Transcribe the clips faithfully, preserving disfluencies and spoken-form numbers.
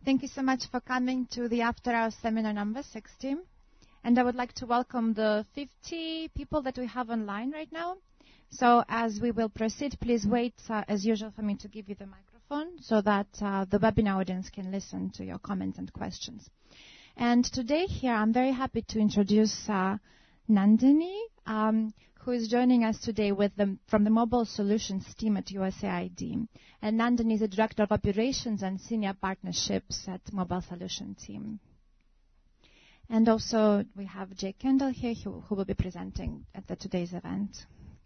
Thank you so much for coming to the After Hours seminar number sixteen. And I would like to welcome the fifty people that we have online right now. So as we will proceed, please wait, uh, as usual, for me to give you the microphone so that uh, the webinar audience can listen to your comments and questions. And today here, I'm very happy to introduce uh, Nandini, um, who is joining us today with the, from the Mobile Solutions team at U S A I D. And Nandini is the Director of Operations and Senior Partnerships at Mobile Solutions team. And also we have Jake Kendall here who, who will be presenting at the, today's event.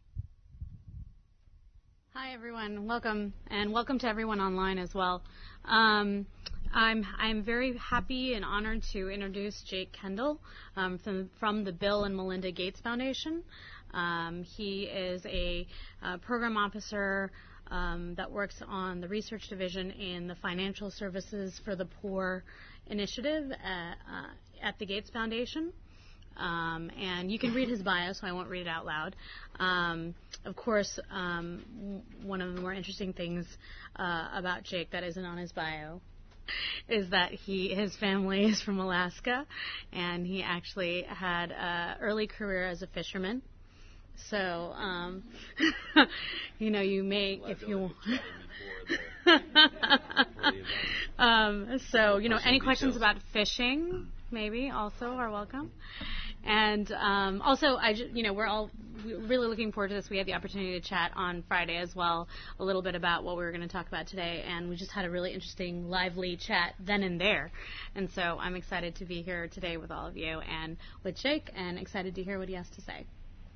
Hi everyone, welcome, and welcome to everyone online as well. Um, I'm, I'm very happy and honored to introduce Jake Kendall um, from, from the Bill and Melinda Gates Foundation. Um, he is a uh, program officer um, that works on the research division in the Financial Services for the Poor initiative at, uh, at the Gates Foundation. Um, and you can read his bio, so I won't read it out loud. Um, of course, um, w- one of the more interesting things uh, about Jake that isn't on his bio is that he his family is from Alaska, and he actually had an early career as a fisherman. So, um, you know, you may, if you um, so, you know, any questions about fishing, maybe, also are welcome. And um, also, I, you know, we're all really looking forward to this. We had the opportunity to chat on Friday as well, a little bit about what we were going to talk about today, and we just had a really interesting, lively chat then and there. And so I'm excited to be here today with all of you and with Jake, and excited to hear what he has to say.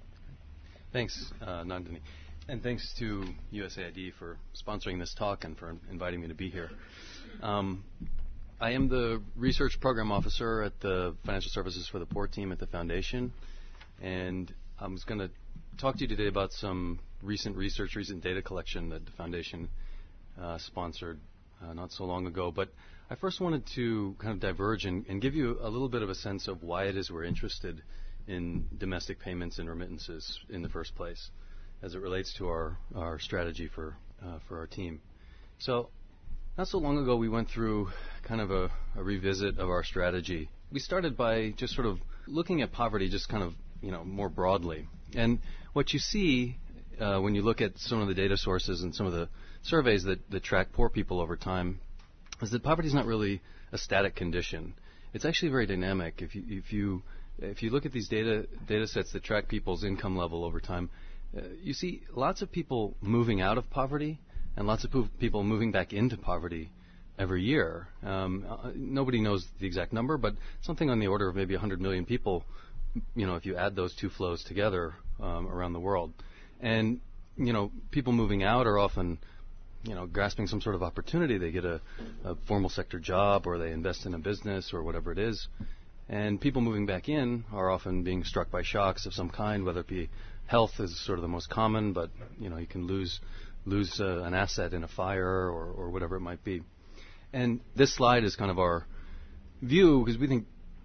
Thanks, uh, Nandini. And thanks to U S A I D for sponsoring this talk and for inviting me to be here. Um, I am the Research Program Officer at the Financial Services for the Poor team at the Foundation. And I was going to talk to you today about some recent research, recent data collection that the Foundation uh, sponsored uh, not so long ago. But I first wanted to kind of diverge and, and give you a little bit of a sense of why it is we're interested in domestic payments and remittances in the first place as it relates to our, our strategy for, uh, for our team. So not so long ago, we went through kind of a, a revisit of our strategy. We started by just sort of looking at poverty just kind of, you know, more broadly. And what you see uh, when you look at some of the data sources and some of the surveys that, that track poor people over time is that poverty is not really a static condition. It's actually very dynamic. If you, if you If you look at these data data sets that track people's income level over time, uh, you see lots of people moving out of poverty and lots of po- people moving back into poverty every year. Um, uh, nobody knows the exact number, but something on the order of maybe one hundred million people, you know, if you add those two flows together um, around the world. And, you know, people moving out are often, you know, grasping some sort of opportunity. They get a, a formal sector job or they invest in a business or whatever it is. And people moving back in are often being struck by shocks of some kind, whether it be health is sort of the most common, but, you know, you can lose lose uh, an asset in a fire or, or whatever it might be. And this slide is kind of our view because we think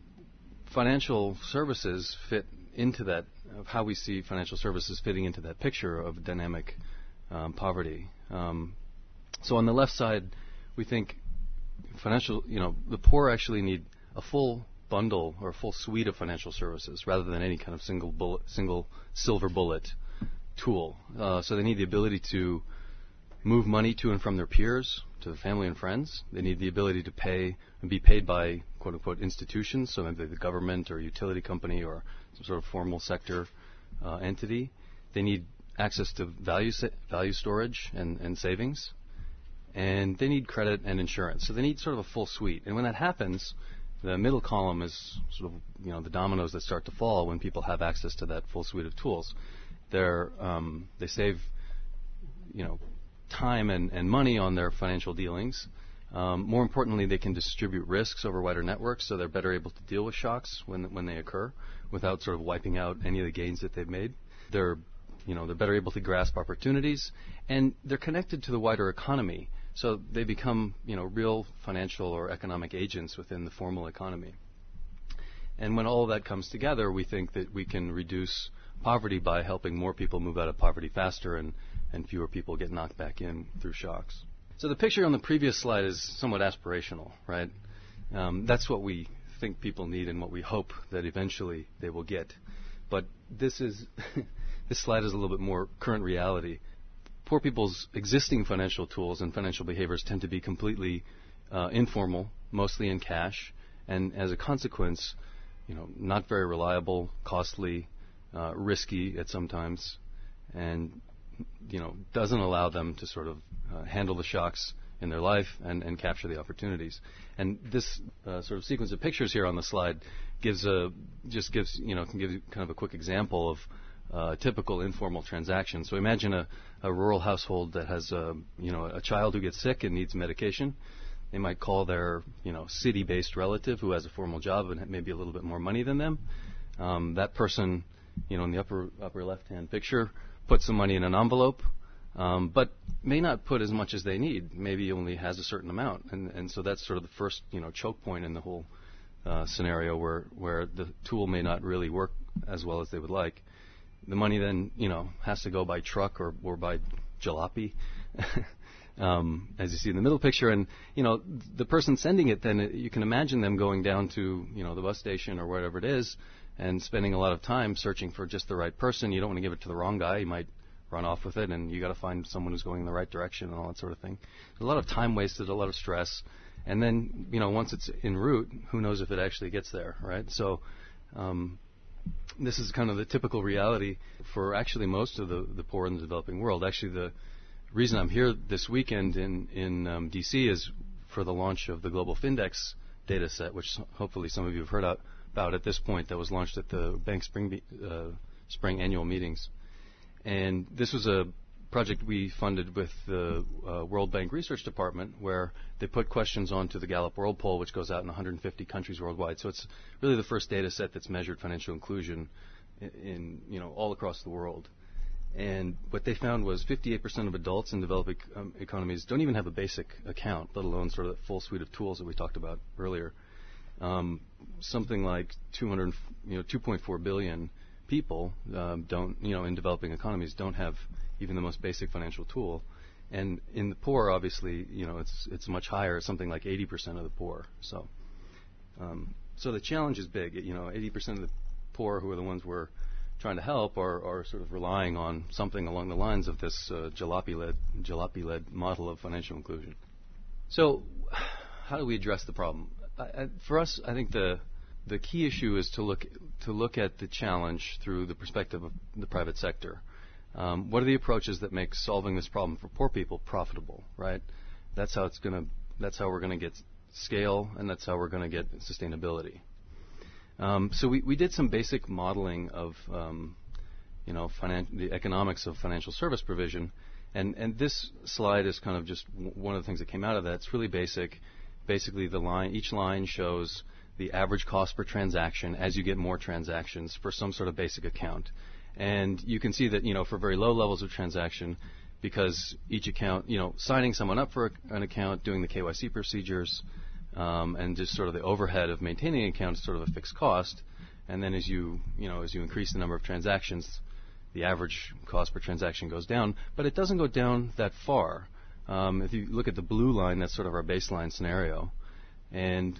financial services fit into that, of how we see financial services fitting into that picture of dynamic um, poverty. Um, so on the left side, we think financial, you know, the poor actually need a full bundle or a full suite of financial services rather than any kind of single bullet, single silver bullet tool. Uh, so they need the ability to move money to and from their peers, to the family and friends. They need the ability to pay and be paid by quote unquote institutions, so maybe the government or utility company or some sort of formal sector uh, entity. They need access to value sa- value storage and, and savings, and they need credit and insurance. So they need sort of a full suite. And when that happens, the middle column is sort of, you know, the dominoes that start to fall when people have access to that full suite of tools. They're, um, they save, you know, time and, and money on their financial dealings. Um, more importantly, they can distribute risks over wider networks, so they're better able to deal with shocks when when they occur without sort of wiping out any of the gains that they've made. They're, you know, they're better able to grasp opportunities, and they're connected to the wider economy. So they become, you know, real financial or economic agents within the formal economy. And when all of that comes together, we think that we can reduce poverty by helping more people move out of poverty faster and, and fewer people get knocked back in through shocks. So the picture on the previous slide is somewhat aspirational, right? Um, that's what we think people need and what we hope that eventually they will get. But this is this slide is a little bit more current reality. Poor people's existing financial tools and financial behaviors tend to be completely uh, informal, mostly in cash, and as a consequence, you know, not very reliable, costly, uh, risky at some times, and you know, doesn't allow them to sort of uh, handle the shocks in their life and, and capture the opportunities. And this uh, sort of sequence of pictures here on the slide gives a just gives you know can give you kind of a quick example of uh, typical informal transactions. So imagine a, a rural household that has a you know a child who gets sick and needs medication. They might call their you know city-based relative who has a formal job and maybe a little bit more money than them. Um, that person, you know, in the upper upper left-hand picture, put some money in an envelope, um, but may not put as much as they need. Maybe only has a certain amount, and and so that's sort of the first you know choke point in the whole uh, scenario where where the tool may not really work as well as they would like. The money then you know has to go by truck or or by jalopy, um, as you see in the middle picture, and you know the person sending it then you can imagine them going down to you know the bus station or wherever it is, and spending a lot of time searching for just the right person. You don't want to give it to the wrong guy. You might run off with it, and you got to find someone who's going in the right direction and all that sort of thing. There's a lot of time wasted, a lot of stress, and then you know once it's en route, who knows if it actually gets there, right? So um, this is kind of the typical reality for actually most of the, the poor in the developing world. Actually, the reason I'm here this weekend in in um, D C is for the launch of the Global Findex data set, which hopefully some of you have heard out. About at this point that was launched at the Bank Spring, be, uh, Spring annual meetings. And this was a project we funded with the uh, World Bank Research Department where they put questions onto the Gallup World Poll, which goes out in one hundred fifty countries worldwide. So it's really the first data set that's measured financial inclusion in, in you know all across the world. And what they found was fifty-eight percent of adults in developing um, economies don't even have a basic account, let alone sort of that full suite of tools that we talked about earlier. Um, something like two hundred, you know, two point four billion people um, don't, you know, in developing economies don't have even the most basic financial tool, and in the poor, obviously, you know, it's it's much higher, something like eighty percent of the poor. So, um, so the challenge is big. You know, eighty percent of the poor, who are the ones we're trying to help, are, are sort of relying on something along the lines of this uh, jalopy-led jalopy-led model of financial inclusion. So, how do we address the problem? I, for us, I think the the key issue is to look to look at the challenge through the perspective of the private sector. Um, what are the approaches that make solving this problem for poor people profitable? Right. That's how it's going to. That's how we're going to get scale, and that's how we're going to get sustainability. Um, so we, we did some basic modeling of um, you know finan- the economics of financial service provision, and and this slide is kind of just w- one of the things that came out of that. It's really basic. Basically, the line, each line shows the average cost per transaction as you get more transactions for some sort of basic account. And you can see that, you know, for very low levels of transaction, because each account, you know, signing someone up for a, an account, doing the K Y C procedures, um, and just sort of the overhead of maintaining an account is sort of a fixed cost. And then as you, you know, as you increase the number of transactions, the average cost per transaction goes down. But it doesn't go down that far. Um, if you look at the blue line, that's sort of our baseline scenario, and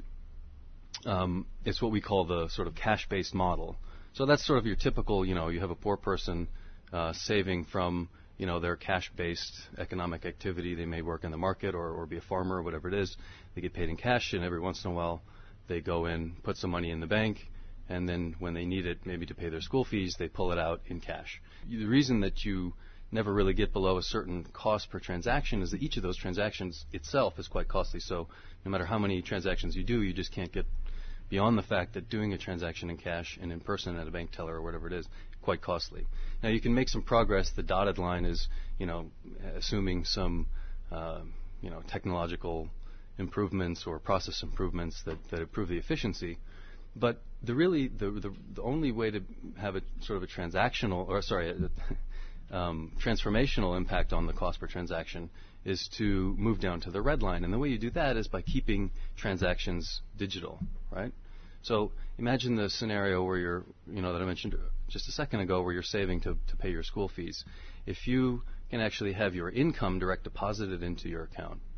um, it's what we call the sort of cash-based model. So that's sort of your typical, you know, you have a poor person uh, saving from, you know, their cash-based economic activity. They may work in the market or, or be a farmer or whatever it is. They get paid in cash, and every once in a while they go in, put some money in the bank, and then when they need it, maybe to pay their school fees, they pull it out in cash. The reason that you never really get below a certain cost per transaction is that each of those transactions itself is quite costly. So no matter how many transactions you do, you just can't get beyond the fact that doing a transaction in cash and in person at a bank teller or whatever it is, quite costly. Now you can make some progress. The dotted line is, you know, assuming some, uh, you know, technological improvements or process improvements that, that improve the efficiency. But the really, the, the the only way to have a sort of a transactional, or sorry, a, Um, transformational impact on the cost per transaction is to move down to the red line. And the way you do that is by keeping transactions digital, right? So imagine the scenario where you're, you know, that I mentioned just a second ago, where you're saving to, to pay your school fees. If you can actually have your income direct deposited into your account,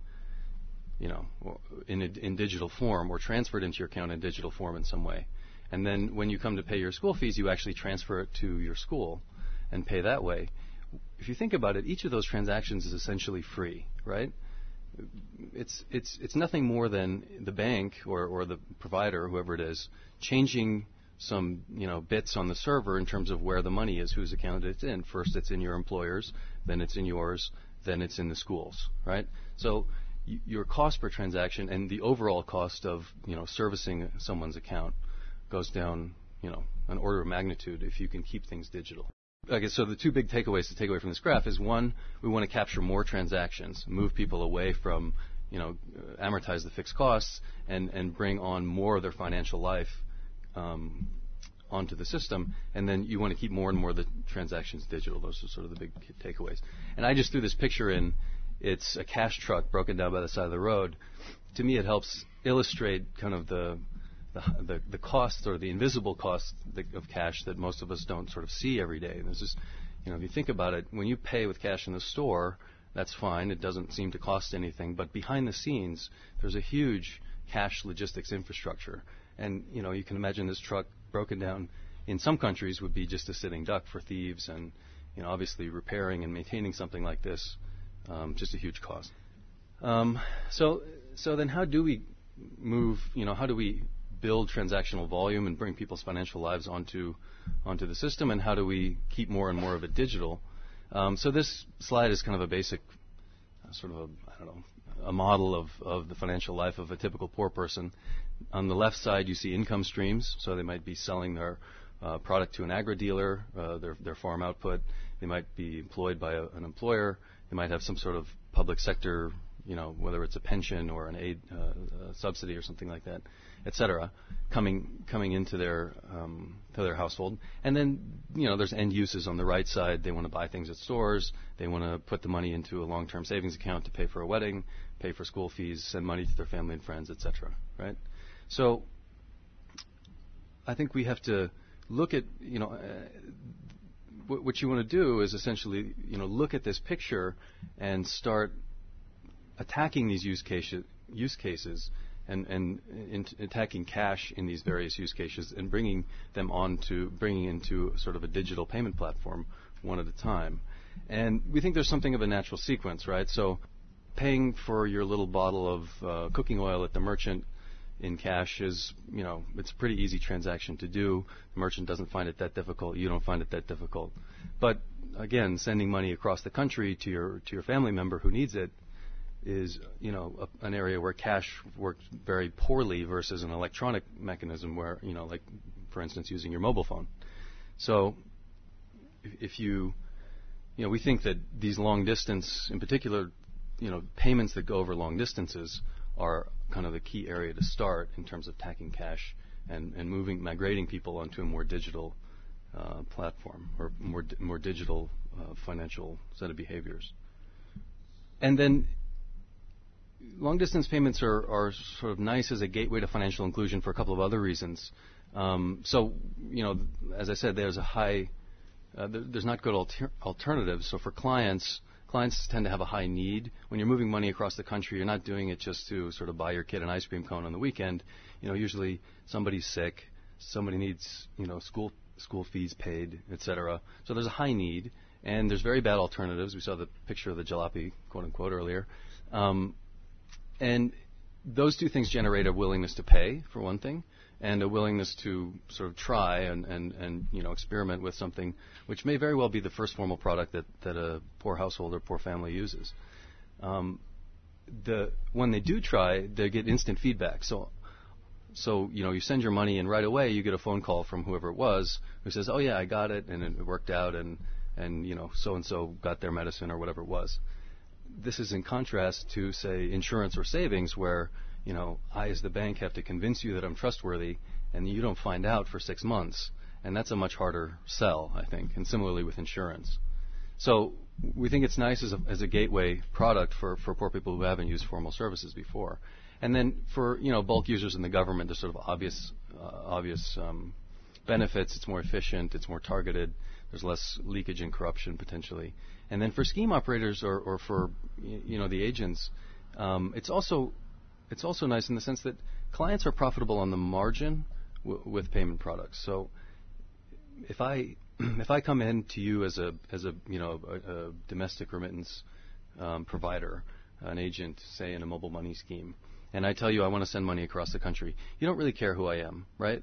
you know, in, a, in digital form or transferred into your account in digital form in some way. And then when you come to pay your school fees, you actually transfer it to your school and pay that way. If you think about it, each of those transactions is essentially free, right? It's it's it's nothing more than the bank or, or the provider, whoever it is, changing some you know bits on the server in terms of where the money is, whose account it's in. First, it's in your employer's, then it's in yours, then it's in the school's, right? So y- your cost per transaction and the overall cost of you know servicing someone's account goes down, you know, an order of magnitude if you can keep things digital. Okay, so the two big takeaways to take away from this graph is, one, we want to capture more transactions, move people away from, you know, uh, amortize the fixed costs and, and bring on more of their financial life um, onto the system. And then you want to keep more and more of the transactions digital. Those are sort of the big takeaways. And I just threw this picture in. It's a cash truck broken down by the side of the road. To me, it helps illustrate kind of the The, the, the cost or the invisible cost of cash that most of us don't sort of see every day. There's just, you know, if you think about it, when you pay with cash in the store, that's fine. It doesn't seem to cost anything. But behind the scenes, there's a huge cash logistics infrastructure. And, you know, you can imagine this truck broken down in some countries would be just a sitting duck for thieves. And, you know, obviously repairing and maintaining something like this, um, just a huge cost. Um, so, so then how do we move, you know, how do we build transactional volume and bring people's financial lives onto onto the system, and how do we keep more and more of it digital? Um, so this slide is kind of a basic uh, sort of a, I don't know, a model of, of the financial life of a typical poor person. On the left side, you see income streams. So they might be selling their uh, product to an agri-dealer, uh, their, their farm output. They might be employed by a, an employer. They might have some sort of public sector, you know, whether it's a pension or an aid uh, a subsidy or something like that, et cetera, coming coming into their um, to their household. And then, you know, there's end uses on the right side. They want to buy things at stores. They want to put the money into a long-term savings account to pay for a wedding, pay for school fees, send money to their family and friends, et cetera. Right? So I think we have to look at, you know, uh, what you want to do is essentially, you know, look at this picture and start attacking these use cases, use cases and, and in attacking cash in these various use cases and bringing them on to bringing into sort of a digital payment platform one at a time. And we think there's something of a natural sequence, right? So paying for your little bottle of uh, cooking oil at the merchant in cash is, you know, it's a pretty easy transaction to do. The merchant doesn't find it that difficult. You don't find it that difficult. But again, sending money across the country to your to your family member who needs it is, you know, a, an area where cash works very poorly versus an electronic mechanism where, you know, like, for instance, using your mobile phone. So if, if you, you know, we think that these long distance, in particular, you know, payments that go over long distances are kind of the key area to start in terms of attacking cash and, and moving, migrating people onto a more digital uh, platform or more di- more digital uh, financial set of behaviors. And then long-distance payments are, are sort of nice as a gateway to financial inclusion for a couple of other reasons. Um, so, you know, as I said, there's a high, uh, th- there's not good alter- alternatives. So for clients, clients tend to have a high need. When you're moving money across the country, you're not doing it just to sort of buy your kid an ice cream cone on the weekend. You know, usually somebody's sick, somebody needs, you know, school school fees paid, et cetera. So there's a high need, and there's very bad alternatives. We saw the picture of the jalopy, quote unquote, earlier. Um, And those two things generate a willingness to pay, for one thing, and a willingness to sort of try and, and, and you know, experiment with something which may very well be the first formal product that, that a poor household or poor family uses. Um, the when they do try, they get instant feedback. So, so you know, you send your money, and right away you get a phone call from whoever it was who says, "Oh yeah, I got it, and it worked out, and and you know, so and so got their medicine or whatever it was." This is in contrast to, say, insurance or savings, where, you know, I as the bank have to convince you that I'm trustworthy, and you don't find out for six months. And that's a much harder sell, I think, and similarly with insurance. So we think it's nice as a, as a gateway product for, for poor people who haven't used formal services before. And then for, you know, bulk users in the government, there's sort of obvious, uh, obvious um, benefits. It's more efficient. It's more targeted. There's less leakage and corruption potentially. And then for scheme operators or, or for, you know, the agents, um, it's also it's also nice in the sense that clients are profitable on the margin w- with payment products. So if I if I come in to you as a as a you know a, a domestic remittance um, provider, an agent, say in a mobile money scheme, and I tell you I want to send money across the country, you don't really care who I am, right?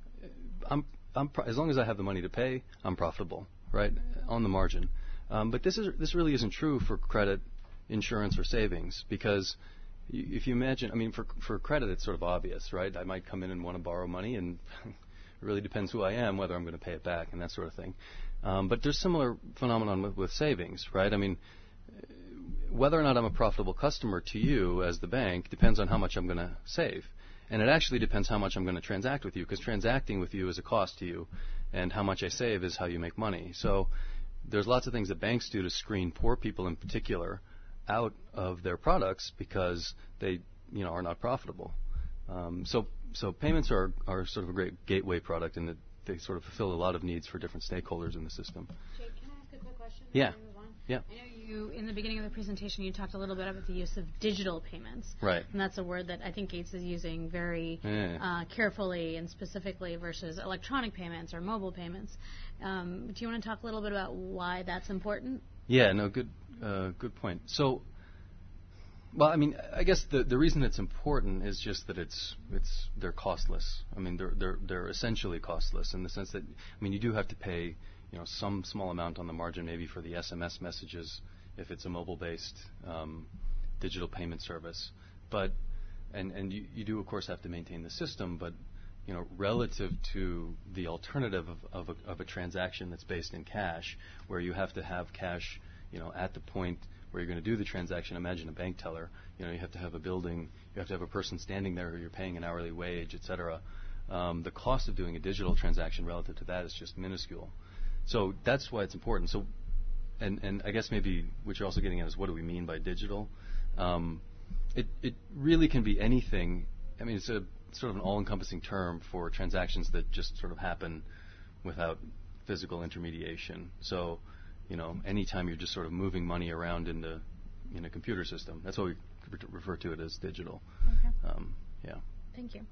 I'm I'm pro- as long as I have the money to pay, I'm profitable, right, on the margin. Um, but this is this really isn't true for credit, insurance, or savings, because y- if you imagine, I mean, for for credit, it's sort of obvious, right? I might come in and want to borrow money, and it really depends who I am, whether I'm going to pay it back, and that sort of thing. Um, but there's similar phenomenon with, with savings, right? I mean, whether or not I'm a profitable customer to you as the bank depends on how much I'm going to save. And it actually depends how much I'm going to transact with you, because transacting with you is a cost to you, and how much I save is how you make money. So there's lots of things that banks do to screen poor people in particular out of their products because they, you know, are not profitable. Um, so so payments are, are sort of a great gateway product, in that they sort of fulfill a lot of needs for different stakeholders in the system. Jake, can I ask a quick question? Yeah. before we move on? Yeah. I know you, in the beginning of the presentation, you talked a little bit about the use of digital payments. Right. And that's a word that I think Gates is using very Yeah. uh, carefully and specifically versus electronic payments or mobile payments. Um, do you want to talk a little bit about why that's important? Yeah, no, good uh, good point. So, well, I mean, I guess the the reason it's important is just that it's it's they're costless. I mean, they're they're they're essentially costless in the sense that, I mean, you do have to pay, you know, some small amount on the margin maybe for the S M S messages if it's a mobile-based um, digital payment service. But and and you, you do of course have to maintain the system, but you know, relative to the alternative of, of, a, of a transaction that's based in cash, where you have to have cash, you know, at the point where you're going to do the transaction. Imagine a bank teller. You know, you have to have a building, you have to have a person standing there who you're paying an hourly wage, et cetera. Um, the cost of doing a digital transaction relative to that is just minuscule. So that's why it's important. So, and, and I guess maybe what you're also getting at is, what do we mean by digital? Um, it, it really can be anything. I mean, it's a sort of an all-encompassing term for transactions that just sort of happen without physical intermediation. So, you know, anytime you're just sort of moving money around in the in a computer system, that's why we refer to it as digital. Okay. Um, yeah. Thank you.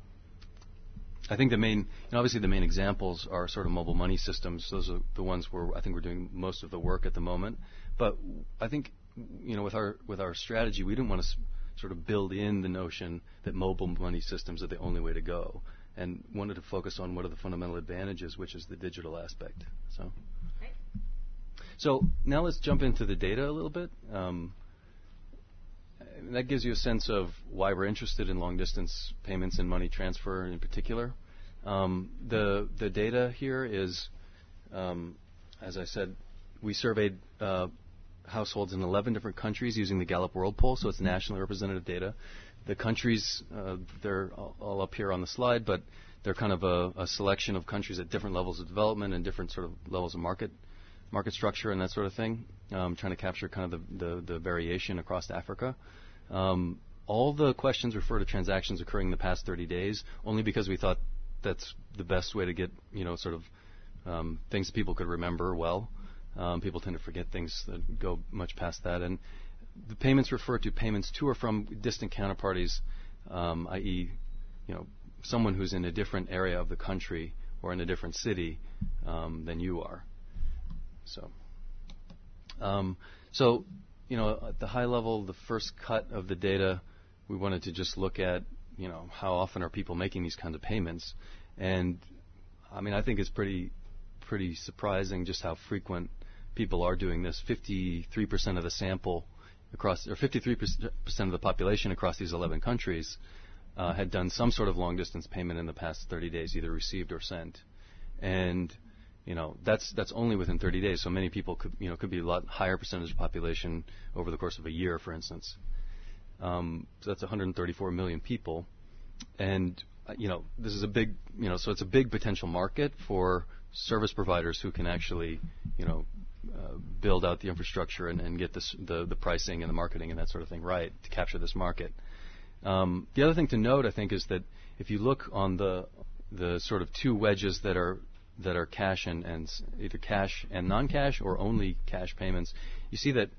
I think the main, you know, obviously the main examples are sort of mobile money systems. Those are the ones where I think we're doing most of the work at the moment. But I think, you know, with our with our strategy, we didn't want to s- sort of build in the notion that mobile money systems are the only way to go, and wanted to focus on what are the fundamental advantages, which is the digital aspect. So, Right. so now let's jump into the data a little bit. Um, that gives you a sense of why we're interested in long-distance payments and money transfer in particular. Um, the the data here is, um, as I said, we surveyed uh, households in eleven different countries using the Gallup World Poll, so it's nationally representative data. The countries, uh, they're all, all up here on the slide, but they're kind of a, a selection of countries at different levels of development and different sort of levels of market market structure and that sort of thing, um, trying to capture kind of the, the, the variation across Africa. Um, all the questions refer to transactions occurring in the past thirty days, only because we thought that's the best way to get, you know, sort of um, things that people could remember well. Um, people tend to forget things that go much past that. And the payments refer to payments to or from distant counterparties, um, that is, you know, someone who's in a different area of the country or in a different city um, than you are. So, um, so, you know, at the high level, the first cut of the data, we wanted to just look at, you know, how often are people making these kinds of payments. And, I mean, I think it's pretty, pretty surprising just how frequent people are doing this. fifty-three percent of the sample across, or fifty-three percent of the population across these eleven countries uh, had done some sort of long-distance payment in the past thirty days, either received or sent. And, you know, that's that's only within thirty days. So many people could, you know, could be a lot higher percentage of population over the course of a year, for instance. Um, so that's one hundred thirty-four million people, and uh, you know, this is a big, you know, so it's a big potential market for service providers who can actually, you know, uh, build out the infrastructure and, and get this, the the pricing and the marketing and that sort of thing right to capture this market. Um, the other thing to note, I think, is that if you look on the the sort of two wedges that are that are cash and, and either cash and non-cash or only cash payments, you see that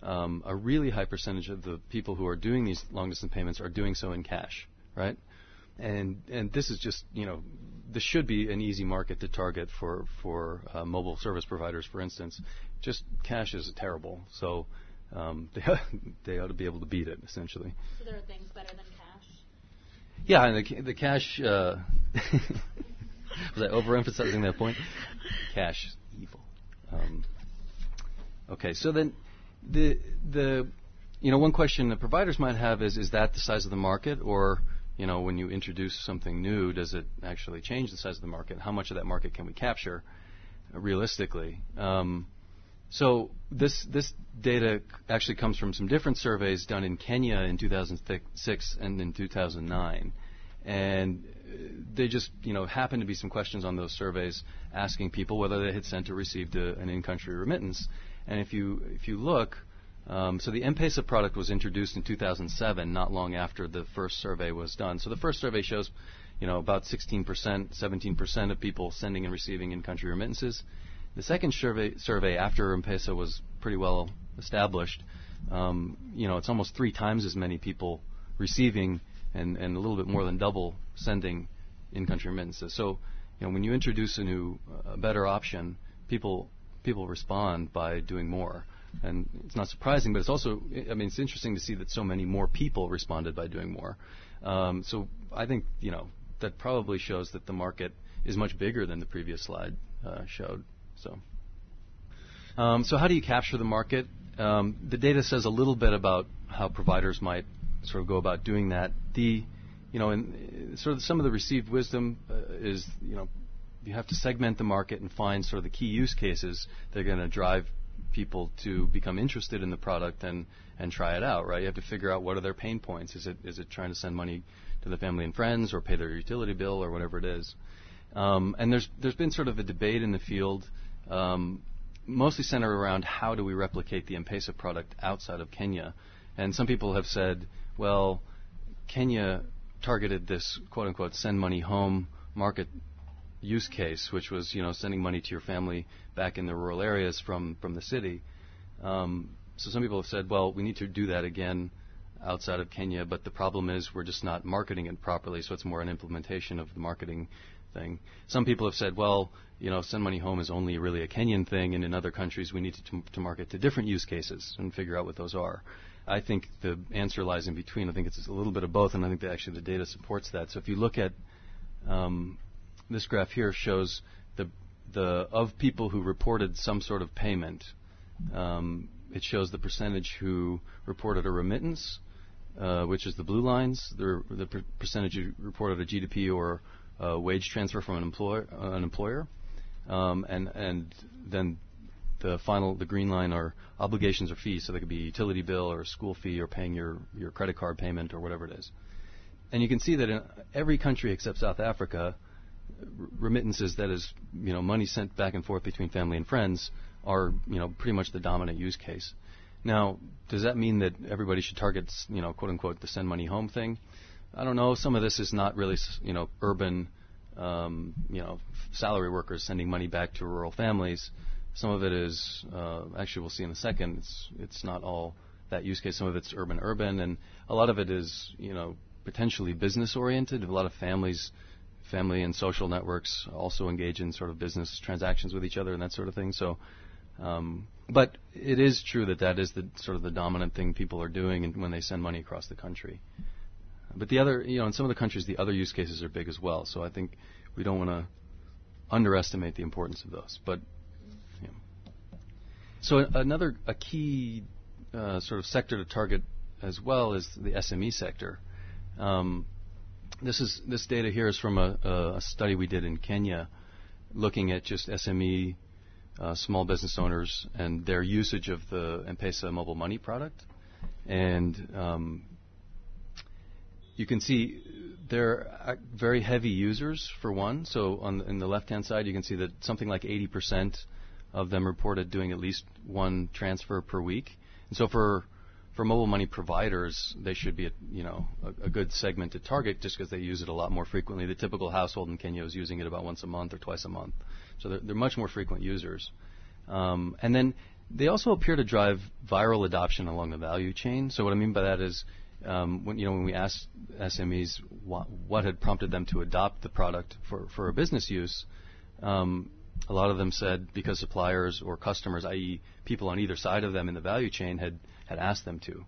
um, a really high percentage of the people who are doing these long-distance payments are doing so in cash, right? And and this is just, you know, this should be an easy market to target for for uh, mobile service providers, for instance. Just cash is terrible, so um, they they ought to be able to beat it, essentially. So there are things better than cash. Yeah, and the the cash. Uh, was I overemphasizing that point? Cash evil. Um, okay, so then the the you know one question that providers might have is is that the size of the market, or you know, when you introduce something new, does it actually change the size of the market? How much of that market can we capture uh, realistically? Um, so this this data actually comes from some different surveys done in Kenya in two thousand six and in two thousand nine, and they just you know happened to be some questions on those surveys asking people whether they had sent or received a, an in-country remittance. And if you if you look. Um, so the M-Pesa product was introduced in two thousand seven, not long after the first survey was done. So the first survey shows, you know, about sixteen percent, seventeen percent of people sending and receiving in-country remittances. The second survey, survey after M-Pesa was pretty well established, um, you know, it's almost three times as many people receiving and, and a little bit more than double sending in-country remittances. So, you know, when you introduce a new, uh, better option, people people respond by doing more. And it's not surprising, but it's also, I mean, it's interesting to see that so many more people responded by doing more. Um, so I think, you know, that probably shows that the market is much bigger than the previous slide uh, showed. So, um, so how do you capture the market? Um, the data says a little bit about how providers might sort of go about doing that. The, you know, and sort of some of the received wisdom uh, is, you know, you have to segment the market and find sort of the key use cases that are going to drive people to become interested in the product and, and try it out, right? You have to figure out what are their pain points. Is it is it trying to send money to the family and friends or pay their utility bill or whatever it is? Um, and there's there's been sort of a debate in the field, um, mostly centered around how do we replicate the M-Pesa product outside of Kenya. And some people have said, well, Kenya targeted this quote-unquote send money home market use case, which was, you know, sending money to your family back in the rural areas from, from the city. Um, so some people have said, well, we need to do that again outside of Kenya, but the problem is we're just not marketing it properly, so it's more an implementation of the marketing thing. Some people have said, well, you know, send money home is only really a Kenyan thing, and in other countries we need to, to market to different use cases and figure out what those are. I think the answer lies in between. I think it's a little bit of both, and I think that actually the data supports that. So if you look at um, this graph here shows the the of people who reported some sort of payment. Um, it shows the percentage who reported a remittance, uh, which is the blue lines. The, the per- percentage who reported a G D P or a wage transfer from an employer, uh, an employer, um, and and then the final the green line are obligations or fees. So they could be a utility bill or a school fee or paying your your credit card payment or whatever it is. And you can see that in every country except South Africa, remittances, that is, you know, money sent back and forth between family and friends, are, you know, pretty much the dominant use case. Now, does that mean that everybody should target, you know, quote unquote, the send money home thing? I don't know. Some of this is not really, you know, urban, um, you know, salary workers sending money back to rural families. Some of it is, uh, actually, we'll see in a second. It's it's not all that use case. Some of it's urban, urban, and a lot of it is, you know, potentially business oriented. A lot of families. Family and social networks also engage in sort of business transactions with each other and that sort of thing. So, um, but it is true that that is the sort of the dominant thing people are doing and when they send money across the country. But the other, you know, in some of the countries, the other use cases are big as well. So I think we don't want to underestimate the importance of those. But, you know. So another a key uh, sort of sector to target as well is the S M E sector. Um, This is this data here is from a, a study we did in Kenya, looking at just S M E, uh, small business owners, and their usage of the M-Pesa mobile money product. And um, you can see they're very heavy users, for one. So on the, in the left-hand side, you can see that something like eighty percent of them reported doing at least one transfer per week. And so for For mobile money providers, they should be, a, you know, a, a good segment to target just because they use it a lot more frequently. The typical household in Kenya is using it about once a month or twice a month, so they're, they're much more frequent users. Um, and then they also appear to drive viral adoption along the value chain. So what I mean by that is, um, when you know when we asked S M Es what, what had prompted them to adopt the product for, for a business use, um, a lot of them said because suppliers or customers, that is, people on either side of them in the value chain, had had asked them to,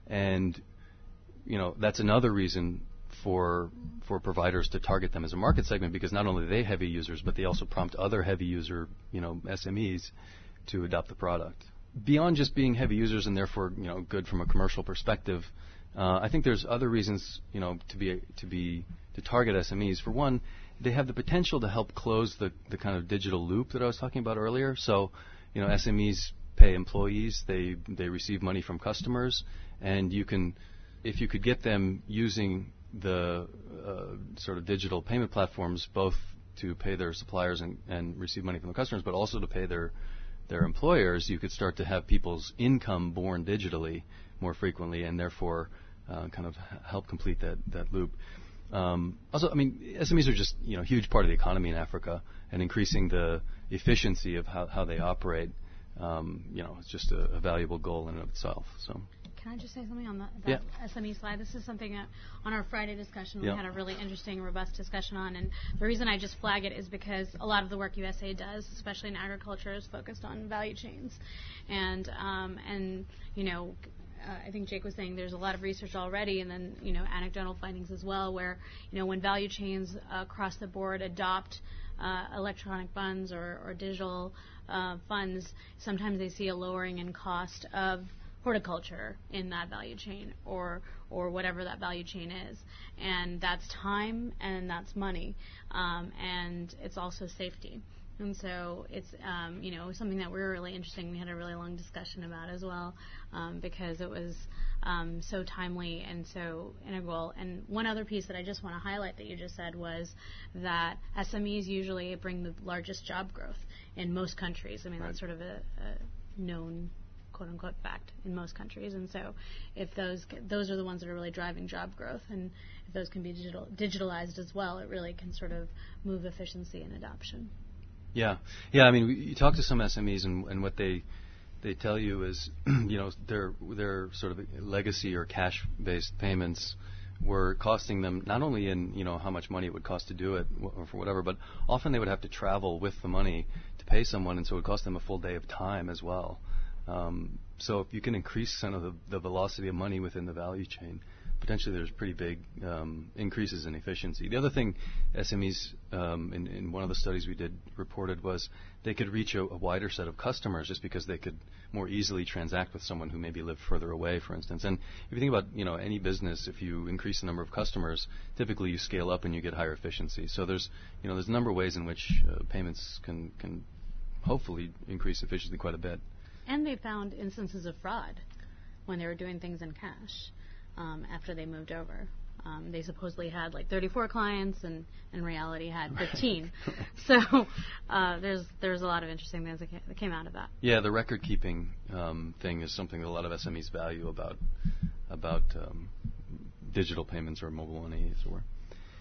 and you know that's another reason for for providers to target them as a market segment, because not only are they heavy users, but they also prompt other heavy user, you know, S M Es to adopt the product. Beyond just being heavy users and therefore, you know, good from a commercial perspective, uh, I think there's other reasons, you know, to be to be to target S M Es. For one, they have the potential to help close the the kind of digital loop that I was talking about earlier. So, you know, S M Es pay employees, they they receive money from customers, and you can, if you could get them using the uh, sort of digital payment platforms, both to pay their suppliers and, and receive money from the customers, but also to pay their their employers, you could start to have people's income born digitally more frequently, and therefore uh, kind of help complete that that loop. Um, also, I mean, S M Es are just, you know, a huge part of the economy in Africa, and increasing the efficiency of how, how they operate, um, you know, it's just a, a valuable goal in and of itself. So. Can I just say something on the, that yeah. S M E slide? This is something that on our Friday discussion we yeah. had a really interesting, robust discussion on. And the reason I just flag it is because a lot of the work U S A does, especially in agriculture, is focused on value chains. And, um, and you know, uh, I think Jake was saying there's a lot of research already, and then, you know, anecdotal findings as well, where, you know, when value chains uh, across the board adopt uh, electronic funds or, or digital uh, funds, sometimes they see a lowering in cost of horticulture in that value chain, or or whatever that value chain is, and that's time and that's money, um, and it's also safety. And so it's um, you know something that we were really interested in. We had a really long discussion about as well, um, because it was um, so timely and so integral. And one other piece that I just want to highlight that you just said was that S M Es usually bring the largest job growth in most countries. I mean, right. that's sort of a, a known quote-unquote fact in most countries, and so if those those are the ones that are really driving job growth, and if those can be digital digitalized as well, it really can sort of move efficiency and adoption. Yeah, yeah. I mean, we, you talk to some S M Es, and, and what they they tell you is, you know, their their sort of legacy or cash-based payments were costing them not only in, you know, how much money it would cost to do it or for whatever, but often they would have to travel with the money to pay someone, and so it would cost them a full day of time as well. Um, so if you can increase kind of the, the velocity of money within the value chain, potentially there's pretty big um, increases in efficiency. The other thing S M Es, um, in, in one of the studies we did, reported was they could reach a, a wider set of customers just because they could more easily transact with someone who maybe lived further away, for instance. And if you think about, you know, any business, if you increase the number of customers, typically you scale up and you get higher efficiency. So there's, you know, there's a number of ways in which uh, payments can, can hopefully increase efficiency quite a bit. And they found instances of fraud when they were doing things in cash um, after they moved over. Um, they supposedly had like thirty-four clients, and in reality had fifteen. So uh, there's there's a lot of interesting things that, ca- that came out of that. Yeah, the record keeping um, thing is something that a lot of S M Es value about about um, digital payments or mobile money, as it were.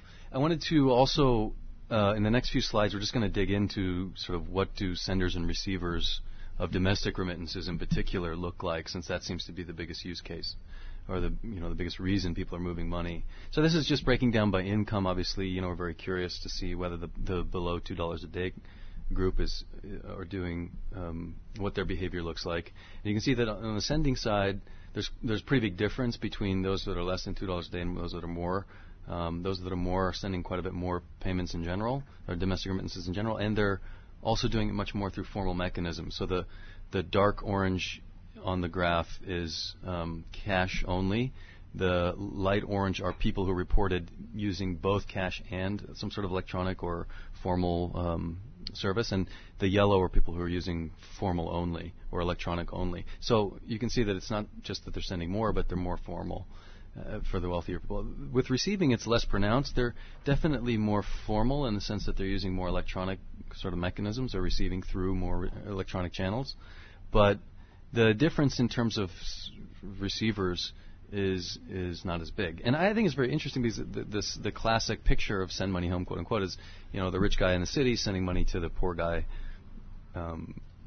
I wanted to also, uh, in the next few slides, we're just going to dig into sort of what do senders and receivers of domestic remittances in particular look like, since that seems to be the biggest use case, or the you know the biggest reason people are moving money. So this is just breaking down by income. Obviously, you know, we're very curious to see whether the, the below two dollars a day group is uh, are doing um, what their behavior looks like. And you can see that on the sending side, there's there's pretty big difference between those that are less than two dollars a day and those that are more. Um, those that are more are sending quite a bit more payments in general, or domestic remittances in general, and they're also doing it much more through formal mechanisms. So the, the dark orange on the graph is um, cash only. The light orange are people who reported using both cash and some sort of electronic or formal um, service. And the yellow are people who are using formal only or electronic only. So you can see that it's not just that they're sending more, but they're more formal. Uh, for the wealthier people. With receiving, it's less pronounced. They're definitely more formal in the sense that they're using more electronic sort of mechanisms, or receiving through more re- electronic channels. But the difference in terms of s- receivers is is not as big. And I think it's very interesting because the, this the classic picture of send money home, quote unquote, is, you know, the rich guy in the city sending money to the poor guy, um,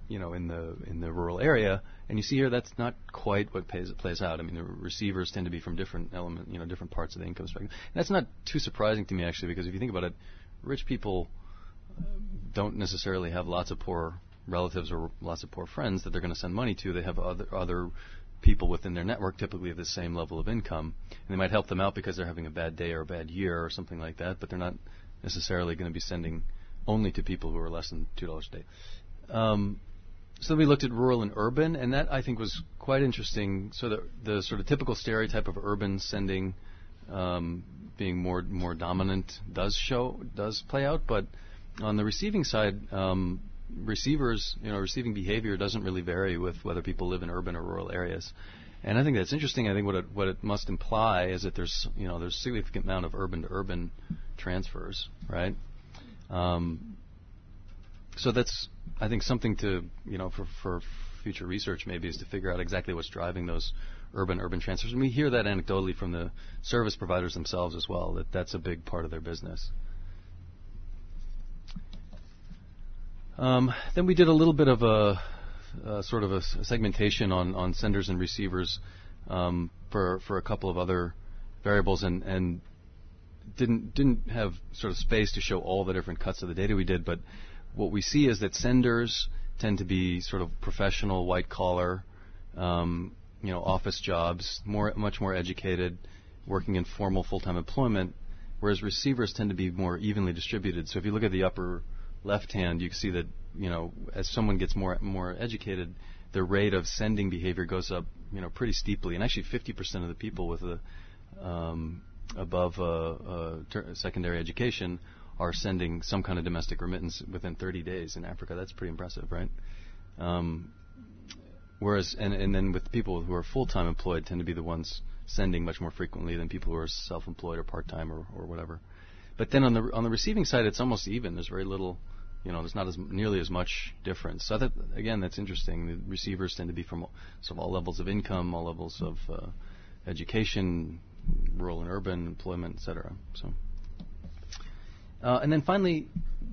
you know, in the in the rural area. And you see here that's not quite what pays, plays out. I mean, the receivers tend to be from different element, you know, different parts of the income spectrum. And that's not too surprising to me, actually, because if you think about it, rich people don't necessarily have lots of poor relatives or lots of poor friends that they're going to send money to. They have other other people within their network, typically of the same level of income, and they might help them out because they're having a bad day or a bad year or something like that. But they're not necessarily going to be sending only to people who are less than two dollars a day. Um, So we looked at rural and urban, and that I think was quite interesting. So the, the sort of typical stereotype of urban sending um, being more more dominant does show does play out, but on the receiving side, um, receivers, you know, receiving behavior doesn't really vary with whether people live in urban or rural areas. And I think that's interesting. I think what it what it must imply is that there's you know there's a significant amount of urban to urban transfers, right? Um, so that's I think something to, you know, for, for future research maybe is to figure out exactly what's driving those urban-urban transfers. And we hear that anecdotally from the service providers themselves as well, that that's a big part of their business. Um, then we did a little bit of a, a sort of a, a segmentation on, on senders and receivers um, for for a couple of other variables, and, and didn't didn't have sort of space to show all the different cuts of the data we did, but what we see is that senders tend to be sort of professional, white-collar, um, you know, office jobs, more, much more educated, working in formal full-time employment, whereas receivers tend to be more evenly distributed. So if you look at the upper left hand, you can see that, you know, as someone gets more more educated, the rate of sending behavior goes up, you know, pretty steeply. And actually, fifty percent of the people with a um, above uh, uh, ter- secondary education are sending some kind of domestic remittance within thirty days in Africa. That's pretty impressive, right? Um, whereas, and, and then with people who are full-time employed tend to be the ones sending much more frequently than people who are self-employed or part-time or, or whatever. But then on the on the receiving side, it's almost even. There's very little, you know, there's not as nearly as much difference. So that, again, that's interesting. The receivers tend to be from sort of all levels of income, all levels of uh, education, rural and urban, employment, et cetera. So. Uh, and then finally,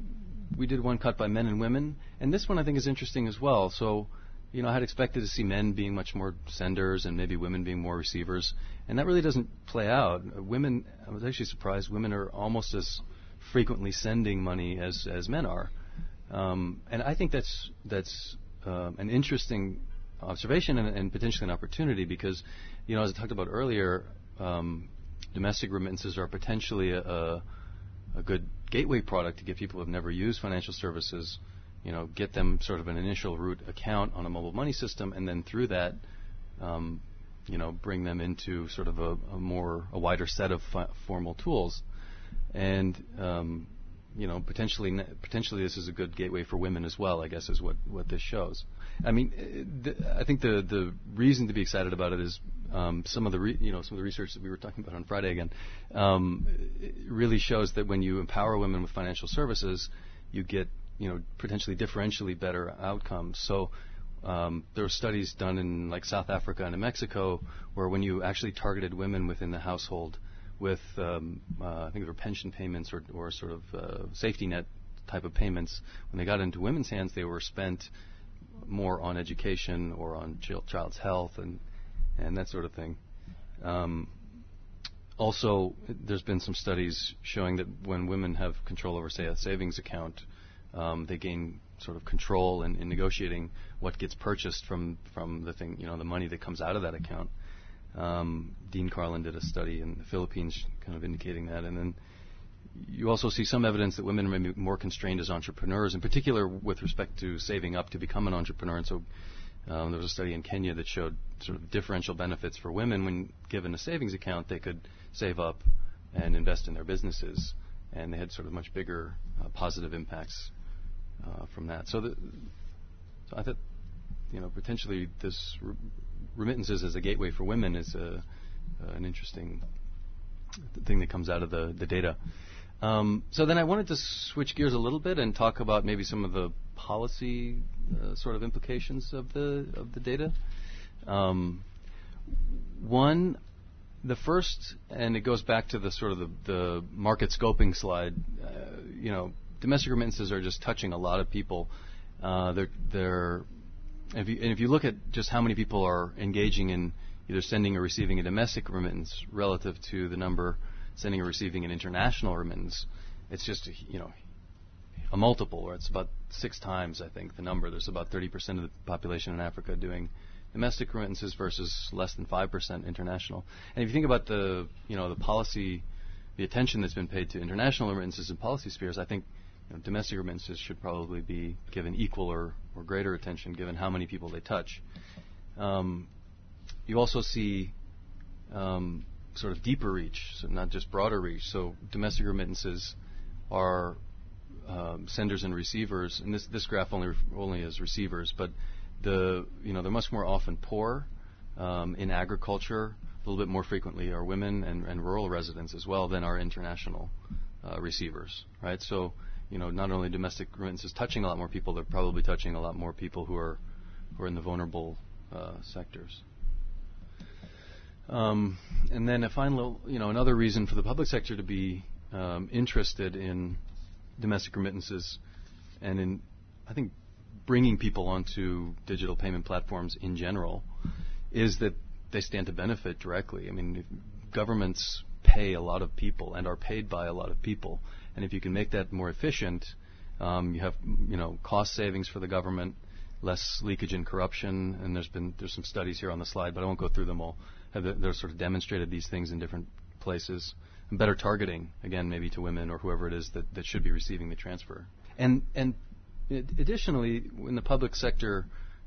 we did one cut by men and women, and this one I think is interesting as well. So, you know, I had expected to see men being much more senders and maybe women being more receivers, and that really doesn't play out. Uh, women, I was actually surprised, women are almost as frequently sending money as, as men are. Um, and I think that's that's uh, an interesting observation and, and potentially an opportunity because, you know, as I talked about earlier, um, domestic remittances are potentially a, a a good gateway product to get people who have never used financial services, you know, get them sort of an initial root account on a mobile money system, and then through that, um, you know, bring them into sort of a, a more, a wider set of fi- formal tools. And, um, you know, potentially, potentially this is a good gateway for women as well, I guess is what, what this shows. I mean, th- I think the, the reason to be excited about it is um, some of the re- you know some of the research that we were talking about on Friday again um, really shows that when you empower women with financial services, you get you know potentially differentially better outcomes. So um, there were studies done in like South Africa and in Mexico where when you actually targeted women within the household with um, uh, I think there were pension payments or, or sort of uh, safety net type of payments, when they got into women's hands, they were spent more on education or on ch- child's health and and that sort of thing. Um, also, there's been some studies showing that when women have control over, say, a savings account, um, they gain sort of control in, in negotiating what gets purchased from, from the thing, you know, the money that comes out of that account. Um, Dean Carlin did a study in the Philippines kind of indicating that. And then you also see some evidence that women are maybe more constrained as entrepreneurs, in particular with respect to saving up to become an entrepreneur. And so um, there was a study in Kenya that showed sort of differential benefits for women. When given a savings account, they could save up and invest in their businesses, and they had sort of much bigger uh, positive impacts uh, from that. So, the, so I thought, you know, potentially this re- remittances as a gateway for women is a, uh, an interesting thing that comes out of the, the data. Um, so then I wanted to switch gears a little bit and talk about maybe some of the policy uh, sort of implications of the of the data. Um, one, the first, and it goes back to the sort of the, the market scoping slide. Uh, you know, domestic remittances are just touching a lot of people, Uh, they're, they're if you, and if you look at just how many people are engaging in either sending or receiving a domestic remittance relative to the number sending or receiving an international remittance, it's just, you know, a multiple, or it's about six times, I think, the number. There's about thirty percent of the population in Africa doing domestic remittances versus less than five percent international. And if you think about the, you know, the policy, the attention that's been paid to international remittances in policy spheres, I think, you know, domestic remittances should probably be given equal or, or greater attention given how many people they touch. Um, you also see um, sort of deeper reach, so not just broader reach. So domestic remittances are um, senders and receivers, and this this graph only only is receivers, but the you know they're much more often poor um, in agriculture. A little bit more frequently are women and, and rural residents as well than our international uh, receivers, right? So, you know, not only domestic remittances touching a lot more people, they're probably touching a lot more people who are who are in the vulnerable uh, sectors. Um, and then a final, you know, another reason for the public sector to be um, interested in domestic remittances and in, I think, bringing people onto digital payment platforms in general is that they stand to benefit directly. I mean, if governments pay a lot of people and are paid by a lot of people, and if you can make that more efficient, um, you have, you know, cost savings for the government, less leakage and corruption, and there's been there's some studies here on the slide, but I won't go through them all. Have the, they're sort of demonstrated these things in different places. And better targeting, again, maybe to women or whoever it is that, that should be receiving the transfer. And and additionally, when the public sector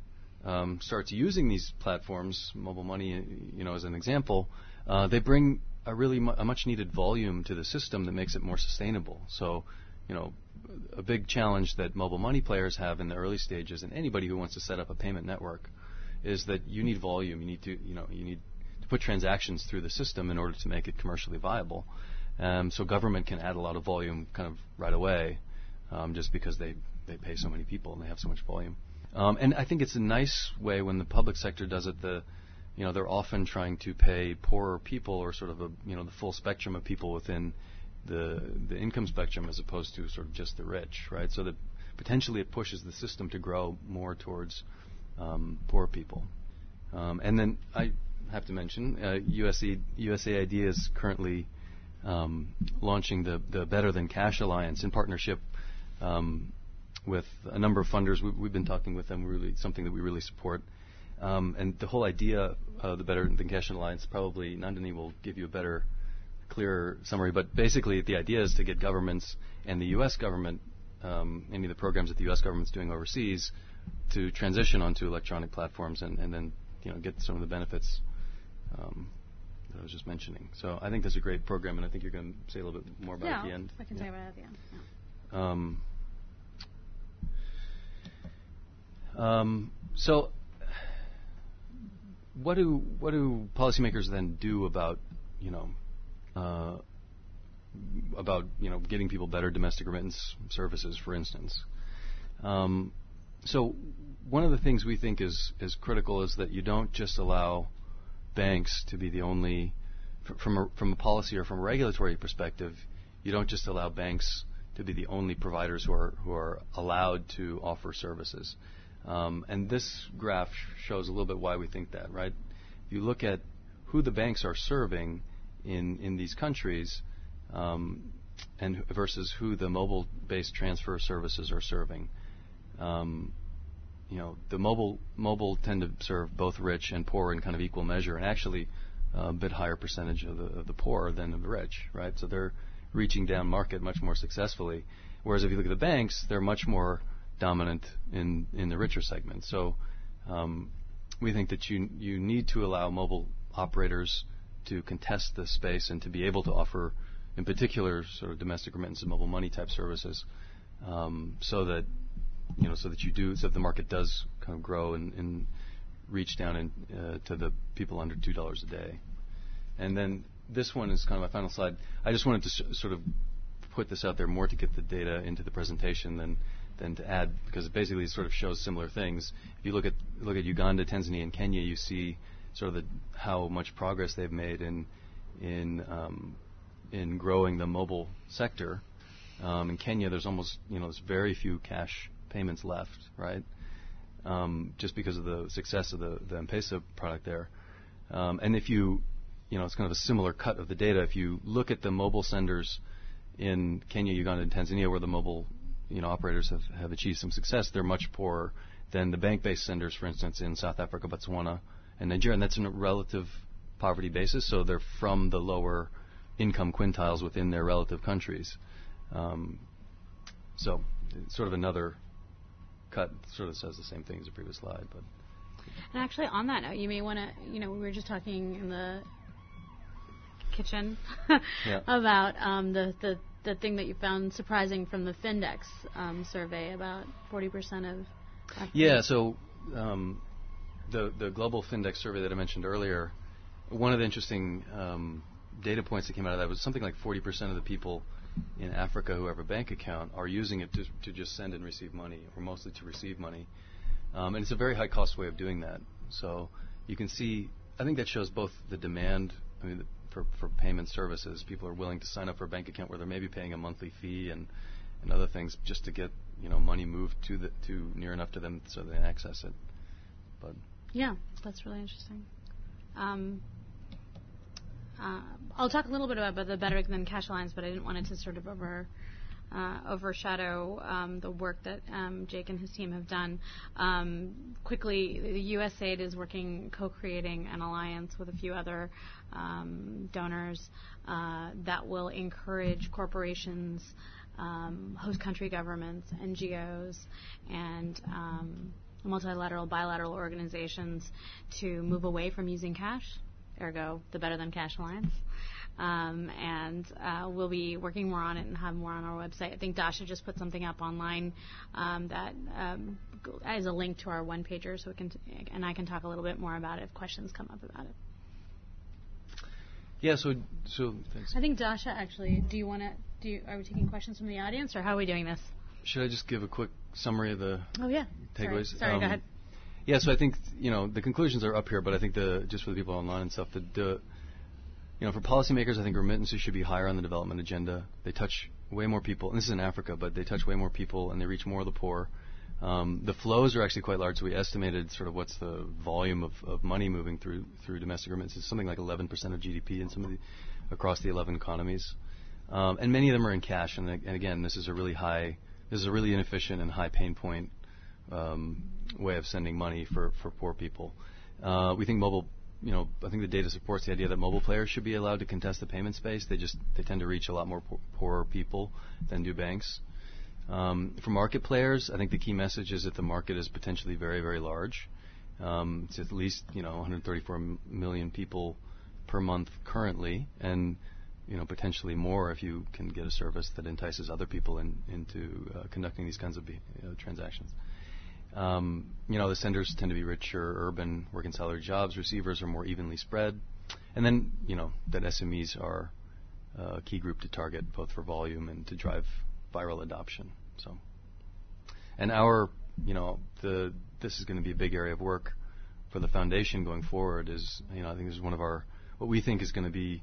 um, starts using these platforms, mobile money, you know, as an example, uh, they bring a really mu- a much needed volume to the system that makes it more sustainable. So, you know, a big challenge that mobile money players have in the early stages, and anybody who wants to set up a payment network, is that you need volume. You need to, you know, you need to put transactions through the system in order to make it commercially viable. Um, so government can add a lot of volume kind of right away, um, just because they they pay so many people and they have so much volume. Um, and I think it's a nice way when the public sector does it. The, you know, they're often trying to pay poorer people, or sort of a, you know, the full spectrum of people within the the income spectrum, as opposed to sort of just the rich, right? So that potentially it pushes the system to grow more towards um, poor people. Um, and then I have to mention uh, U S A, U S A I D is currently um, launching the the Better Than Cash Alliance in partnership um, with a number of funders. We, we've been talking with them. Really, something that we really support. Um, and the whole idea of the Better Than Cash Alliance, probably Nandini will give you a better, clearer summary. But basically, the idea is to get governments and the U S government, um, any of the programs that the U S government's doing overseas, to transition onto electronic platforms and, and then, you know, get some of the benefits um, that I was just mentioning. So I think that's a great program, and I think you're going to say a little bit more about yeah, it at the end. I can yeah. say about it at the end. Yeah. Um, um, so, what do what do policymakers then do about, you know, uh, about you know getting people better domestic remittance services, for instance? Um, so, one of the things we think is is critical is that you don't just allow banks to be the only, fr- from a, from a policy or from a regulatory perspective, you don't just allow banks to be the only providers who are who are allowed to offer services. Um, and this graph shows a little bit why we think that, right? If you look at who the banks are serving in, in these countries, um, and versus who the mobile-based transfer services are serving, um, you know, the mobile mobile tend to serve both rich and poor in kind of equal measure, and actually a bit higher percentage of the, of the poor than of the rich, right? So they're reaching down market much more successfully. Whereas if you look at the banks, they're much more dominant in, in the richer segment. So um, we think that you you need to allow mobile operators to contest this space and to be able to offer, in particular, sort of domestic remittance and mobile money type services, um, so that you know so that you do so that the market does kind of grow and, and reach down in, uh, to the people under two dollars a day. And then this one is kind of my final slide. I just wanted to s- sort of put this out there more to get the data into the presentation than than to add, because it basically sort of shows similar things. If you look at look at Uganda, Tanzania, and Kenya, you see sort of the, how much progress they've made in in um, in growing the mobile sector. Um, in Kenya, there's almost you know there's very few cash payments left, right? Um, just because of the success of the, the M-Pesa product there. Um, and if you, you know, it's kind of a similar cut of the data. If you look at the mobile senders in Kenya, Uganda, and Tanzania, where the mobile, you know, operators have, have achieved some success, they're much poorer than the bank-based senders, for instance, in South Africa, Botswana, and Nigeria. And that's in a relative poverty basis, so they're from the lower income quintiles within their relative countries. Um, so it's sort of another cut, sort of says the same thing as the previous slide. But and actually, on that note, you may want to, you know, we were just talking in the kitchen yeah. about um, the, the the thing that you found surprising from the Findex um, survey, about forty percent of Africans. Yeah, so um, the the global Findex survey that I mentioned earlier, one of the interesting um, data points that came out of that was something like forty percent of the people in Africa who have a bank account are using it to, to just send and receive money, or mostly to receive money. Um, and it's a very high cost way of doing that. So you can see, I think that shows both the demand, I mean, the, for, for payment services. People are willing to sign up for a bank account where they're maybe paying a monthly fee and, and other things just to get, you know, money moved to the to near enough to them so they can access it. But yeah, that's really interesting. Um, uh, I'll talk a little bit about the Better Than Cash Alliance, but I didn't want it to sort of over uh, overshadow um, the work that um, Jake and his team have done. Um, quickly, the U S A I D is working, co-creating an alliance with a few other um, donors uh, that will encourage corporations, um, host country governments, N G Os, and um, multilateral, bilateral organizations to move away from using cash, ergo the Better Than Cash Alliance. Um, and uh, we'll be working more on it and have more on our website. I think Dasha just put something up online um, that um, as a link to our one-pager, so we can t- and I can talk a little bit more about it if questions come up about it. yeah, so so thanks. I think Dasha actually. Do you want to? Do you, are we taking questions from the audience, or how are we doing this? Should I just give a quick summary of the Oh yeah. takeaways? Sorry, Sorry um, go ahead. Yeah, so I think, you know, the conclusions are up here, but I think the just for the people online and stuff, the, the you know, for policymakers, I think remittances should be higher on the development agenda. They touch way more people, and this is in Africa, but they touch way more people and they reach more of the poor. Um, the flows are actually quite large, so we estimated sort of what's the volume of, of money moving through through domestic remittances. It's something like eleven percent of G D P in some of the, across the eleven economies. Um, and many of them are in cash, and, and again, this is a really high, this is a really inefficient and high pain point um, way of sending money for, for poor people. Uh, we think mobile, you know, I think the data supports the idea that mobile players should be allowed to contest the payment space. They just, they tend to reach a lot more po- poorer people than do banks. Um, for market players, I think the key message is that the market is potentially very, very large. Um, it's at least, you know, one hundred thirty-four m- million people per month currently, and you know, potentially more if you can get a service that entices other people in, into uh, conducting these kinds of be, uh, transactions. Um, you know, the senders tend to be richer, urban, working salary jobs. Receivers are more evenly spread. And then, you know, that S M Es are uh, a key group to target, both for volume and to drive viral adoption. So, and our, you know, the this is going to be a big area of work for the foundation going forward. Is, you know, I think this is one of our, what we think is going to be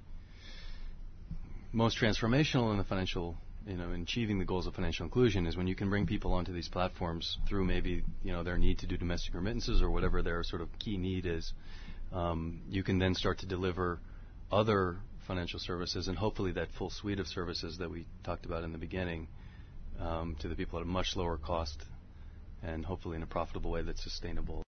most transformational in the financial, you know, in achieving the goals of financial inclusion is when you can bring people onto these platforms through maybe, you know, their need to do domestic remittances or whatever their sort of key need is. Um, you can then start to deliver other financial services and hopefully that full suite of services that we talked about in the beginning um, to the people at a much lower cost and hopefully in a profitable way that's sustainable.